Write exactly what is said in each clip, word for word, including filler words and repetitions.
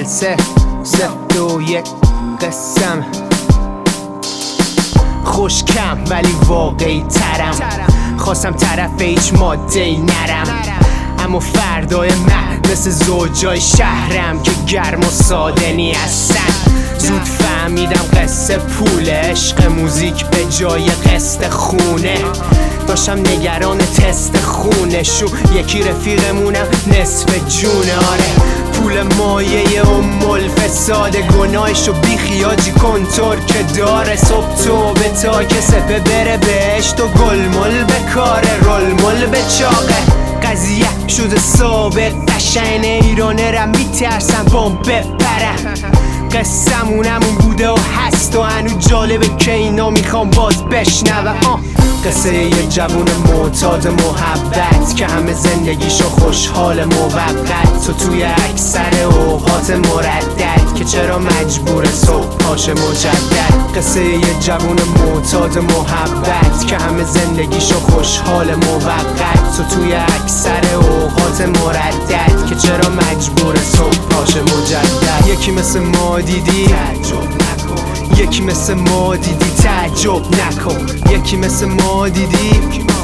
جلسه سه دو یک قسم خوشکم ولی واقعی ترم، خواستم طرف هیچ ماده ای نرم، اما فردای من مثل زوجای شهرم که گرم و ساده نی هستن. زود فهمیدم قصه پول عشق موزیک به جای قسط خونه. داشتم نگران تست خونشو، یکی رفیقمونم نصف جونه. آره پول مایه ام الفساد، گناهشو بی خیاجی کنتر که داره. صبح تو به تا که سپه بره بهشت و گل مل به کاره، رول مل به چاقه. قضیه شده ثابت، قشنگ ایرانه را میترسم بام بپره. قصه‌مونمون بوده و هست و هنو جالبه که اینا میخوام باز بشنوه. قصه یه جوون معتاد محبت که همه زندگیشو خوشحال موقت، تو توی اکثر اوقات مردد که چرا مجبور صبح پاشه مجدد. قصه یه جوون معتاد محبت که همه زندگیشو خوشحال موقت، تو توی اکثر اوقات مردد که چرا مجبور صبح پاشه مجدد. یکی مثل ما دیدی تعجب نکن، یکی مثل ما دیدی تعجب نکن، یکی مثل ما دیدی،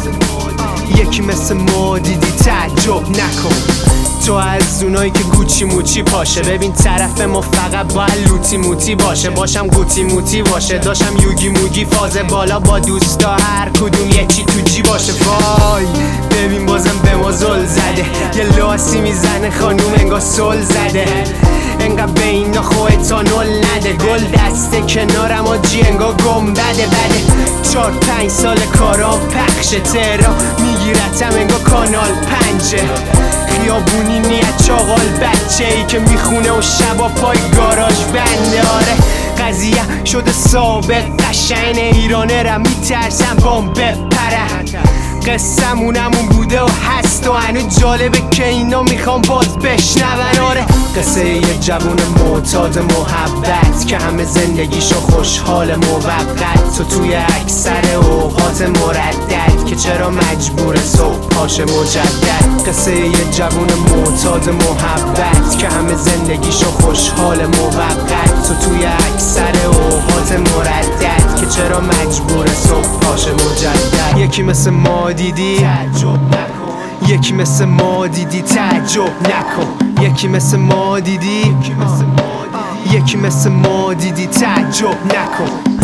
یکی مثل ما دیدی تعجب نکن. تو از اونایی که گوچی موچی پاشه، ببین طرف ما فقط باید لوتی موتی باشه. باشم گوتی موتی باشه، داشتم یوگی موگی فاز بالا با دوستا، هر کدوم یه چی تو جی باشه. وای ببین بازم به ما زل زده، یه لاسی میزنه خانوم انگار سل زده. انقدر به اینا خودتا نل نده، گل دسته کنارم آجی انگار گم بده بده. چار پنج سال کارام پخشه، ترا میگیرتم انگار کانال پنجه. خیابونی نیت چاقال بچه ای که میخونه و شبا پای گاراژ بنده. آره قضیه شده ثابت، قشنگ ایرانه را میترسم بام بپره. قصه‌مونمون بوده و هست و هنو جالبه که اینا میخوام باز بشنون. آره قصه یه جوون معتاد محبت که همه زندگیشو خوشحال موقت، تو توی اکثر اوقات مردد که چرا مجبور صبح پاشه مجدد. قصه یه جوون معتاد محبت که همه زندگیشو خوشحال موقت، تو توی اکثر اوقات مردد که چرا مجبور صبح پاشه مجدد. یکی مثل ما دیدی تعجب نکن، یکی مثل ما دیدی تعجب نکن، یکی مثل ما دیدی، یکی مثل ما دیدی تعجب نکن.